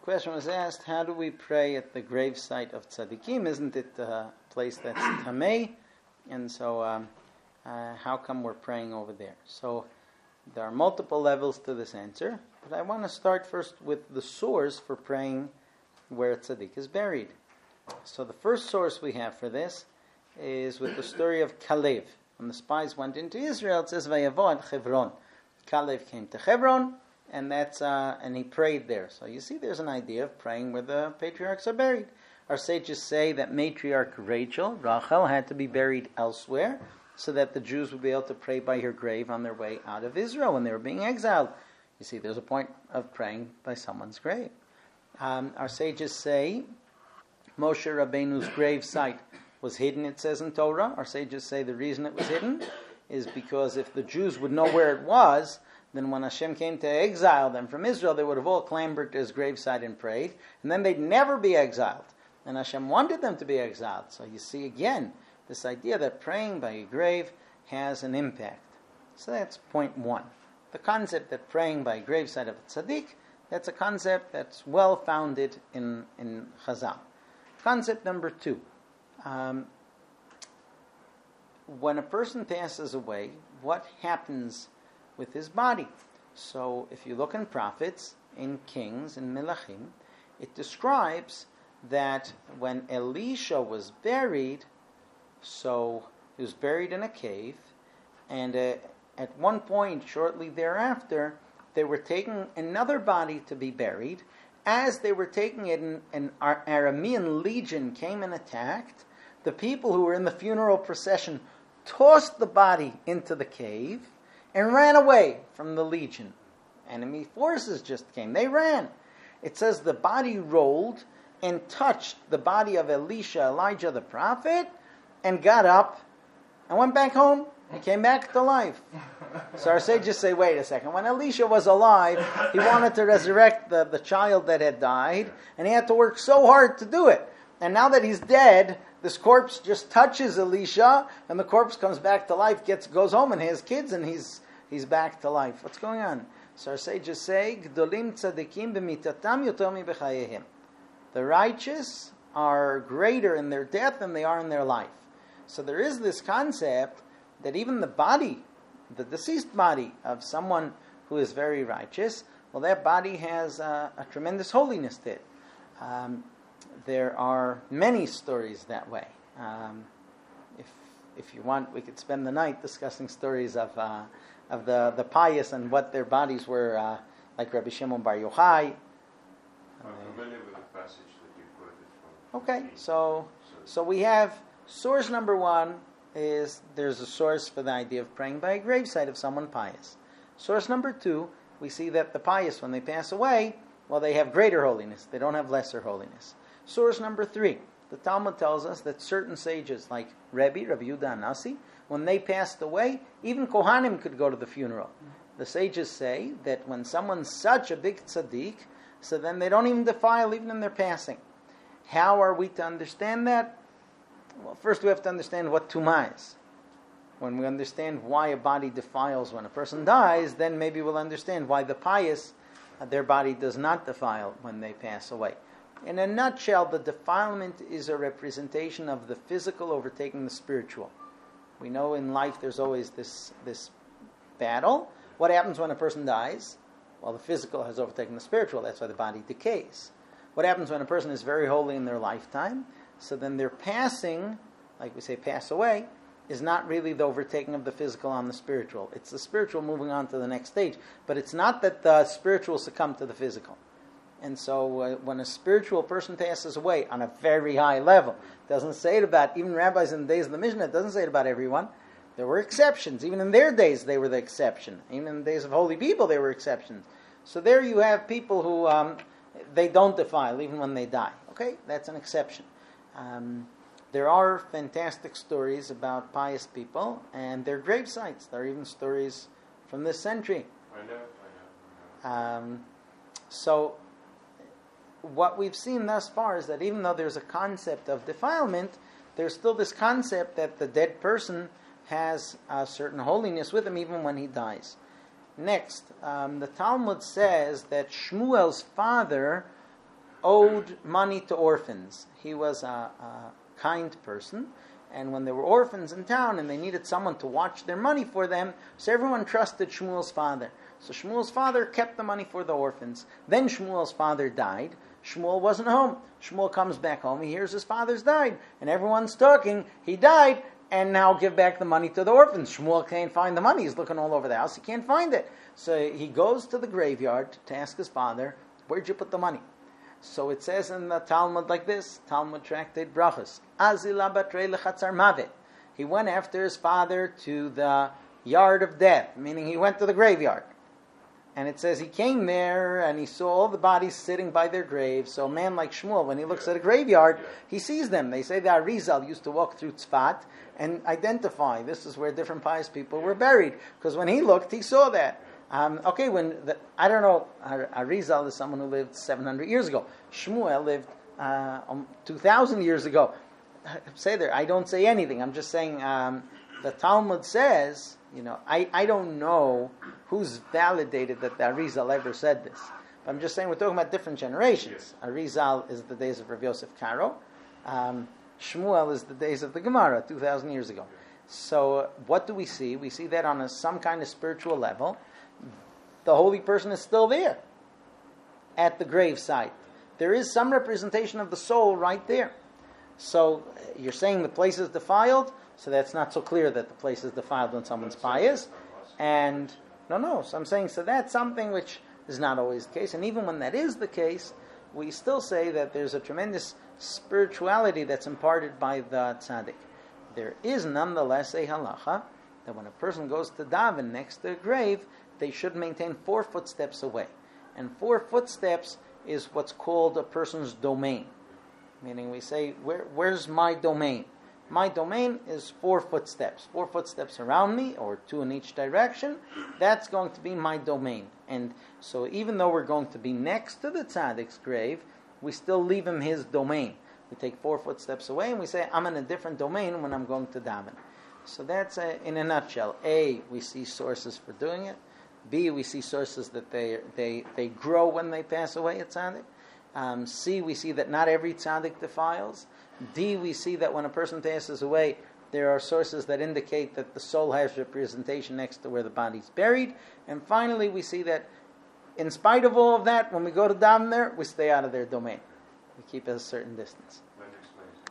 question was asked, how do we pray at the gravesite of tzaddikim? Isn't it a place that's tamei? And so how come we're praying over there? So there are multiple levels to this answer, but I want to start first with the source for praying where a tzaddik is buried. So the first source we have for this is with the story of Kalev. When the spies went into Israel, it says, Vayavo ad Hebron. Kalev came to Hebron, and and he prayed there. So you see there's an idea of praying where the patriarchs are buried. Our sages say that matriarch Rachel had to be buried elsewhere so that the Jews would be able to pray by her grave on their way out of Israel when they were being exiled. You see, there's a point of praying by someone's grave. Our sages say Moshe Rabbeinu's grave site was hidden, it says in Torah. Our sages say the reason it was hidden is because if the Jews would know where it was, then when Hashem came to exile them from Israel, they would have all clambered to his gravesite and prayed, and then they'd never be exiled. And Hashem wanted them to be exiled. So you see again, this idea that praying by a grave has an impact. So that's point one. The concept that praying by a gravesite of a tzaddik, that's a concept that's well founded in Chazal. Concept number two. When a person passes away, what happens with his body? So if you look in prophets, in kings, in Melachim, it describes that when Elisha was buried, so he was buried in a cave, and at one point, shortly thereafter, they were taking another body to be buried. As they were taking it, an Aramean legion came and attacked. The people who were in the funeral procession tossed the body into the cave and ran away from the legion. Enemy forces just came. They ran. It says the body rolled and touched the body of Elijah the prophet, and got up and went back home and came back to life. So our sages say, wait a second. When Elisha was alive, he wanted to resurrect the child that had died, and he had to work so hard to do it. And now that he's dead, this corpse just touches Elisha, and the corpse comes back to life, goes home and has kids, and he's back to life. What's going on? So our sages say, Gdolim tzadikim b'mitatam yotomi b'chayehim. The righteous are greater in their death than they are in their life. So there is this concept that even the body, the deceased body of someone who is very righteous, well, that body has a tremendous holiness to it. There are many stories that way. If you want, we could spend the night discussing stories of the pious and what their bodies were, like Rabbi Shimon Bar Yochai. I'm familiar with the passage that you quoted from. Okay, so we have source number one is there's a source for the idea of praying by a gravesite of someone pious. Source number two, we see that the pious, when they pass away, well, they have greater holiness. They don't have lesser holiness. Source number three, the Talmud tells us that certain sages like Rabbi Yehuda HaNasi, when they passed away, even Kohanim could go to the funeral. The sages say that when someone's such a big tzaddik, so then they don't even defile even in their passing. How are we to understand that? Well, first we have to understand what tumah is. When we understand why a body defiles when a person dies, then maybe we'll understand why the pious, their body does not defile when they pass away. In a nutshell, the defilement is a representation of the physical overtaking the spiritual. We know in life there's always this battle. What happens when a person dies? Well, the physical has overtaken the spiritual. That's why the body decays. What happens when a person is very holy in their lifetime? So then their passing, like we say, pass away, is not really the overtaking of the physical on the spiritual. It's the spiritual moving on to the next stage. But it's not that the spiritual succumb to the physical. And so when a spiritual person passes away on a very high level, it doesn't say it about, even rabbis in the days of the Mishnah, it doesn't say it about everyone. There were exceptions. Even in their days, they were the exception. Even in the days of holy people, there were exceptions. So there you have people who, they don't defile even when they die. Okay, that's an exception. There are fantastic stories about pious people and their grave sites. There are even stories from this century. I know. So what we've seen thus far is that even though there's a concept of defilement, there's still this concept that the dead person has a certain holiness with him even when he dies. Next, the Talmud says that Shmuel's father owed money to orphans. He was a kind person, and when there were orphans in town and they needed someone to watch their money for them, so everyone trusted Shmuel's father. So Shmuel's father kept the money for the orphans. Then Shmuel's father died. Shmuel wasn't home. Shmuel comes back home. He hears his father's died, and everyone's talking. He died, and now give back the money to the orphans. Shmuel can't find the money. He's looking all over the house. He can't find it. So he goes to the graveyard to ask his father, "Where'd you put the money?" So it says in the Talmud like this, Talmud Tractate Brachos, Azila batrei lechatzar mavet. He went after his father to the yard of death, meaning he went to the graveyard. And it says he came there and he saw all the bodies sitting by their graves. So a man like Shmuel, when he looks at a graveyard, he sees them. They say the Arizal used to walk through Tzfat and identify this is where different pious people were buried. Because when he looked, he saw that. I don't know, Arizal is someone who lived 700 years ago. Shmuel lived 2,000 years ago. Say there, I don't say anything. I'm just saying the Talmud says, I don't know who's validated that the Arizal ever said this. But I'm just saying we're talking about different generations. Arizal is the days of Rav Yosef Karo. Shmuel is the days of the Gemara, 2,000 years ago. So what do we see? We see that on some kind of spiritual level, the holy person is still there at the grave site. There is some representation of the soul right there. So you're saying the place is defiled, so that's not so clear that the place is defiled when someone's pious. And so I'm saying, so that's something which is not always the case. And even when that is the case, we still say that there's a tremendous spirituality that's imparted by the tzaddik. There is nonetheless a halacha that when a person goes to daven next to a grave, they should maintain 4 footsteps away. And 4 footsteps is what's called a person's domain. Meaning we say, where's my domain? My domain is 4 footsteps. 4 footsteps around me, or 2 in each direction. That's going to be my domain. And so even though we're going to be next to the tzaddik's grave, we still leave him his domain. We take 4 footsteps away and we say, I'm in a different domain when I'm going to daven. So that's in a nutshell. A, we see sources for doing it. B, we see sources that they grow when they pass away at tzaddik. C, we see that not every tzaddik defiles. D, we see that when a person passes away, there are sources that indicate that the soul has representation next to where the body's buried. And finally, we see that in spite of all of that, when we go to daven there, we stay out of their domain. We keep at a certain distance.